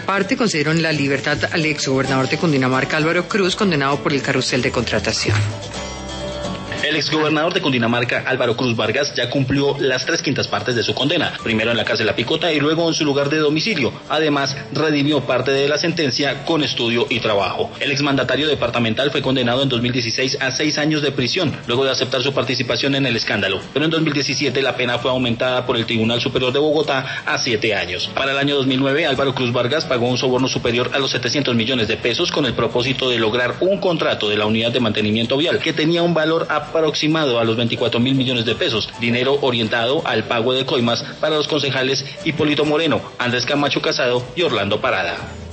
parte, concedieron la libertad al exgobernador de Cundinamarca, Álvaro Cruz, condenado por el carrusel de contratación. El exgobernador de Cundinamarca, Álvaro Cruz Vargas, ya cumplió las 3/5 partes de su condena, primero en la cárcel La Picota y luego en su lugar de domicilio. Además, redimió parte de la sentencia con estudio y trabajo. El exmandatario departamental fue condenado en 2016 a 6 años de prisión, luego de aceptar su participación en el escándalo. Pero en 2017 la pena fue aumentada por el Tribunal Superior de Bogotá a 7 años. Para el año 2009, Álvaro Cruz Vargas pagó un soborno superior a los 700 millones de pesos con el propósito de lograr un contrato de la Unidad de Mantenimiento Vial que tenía un valor aproximado a los 24.000 millones de pesos, dinero orientado al pago de coimas para los concejales Hipólito Moreno, Andrés Camacho Casado y Orlando Parada.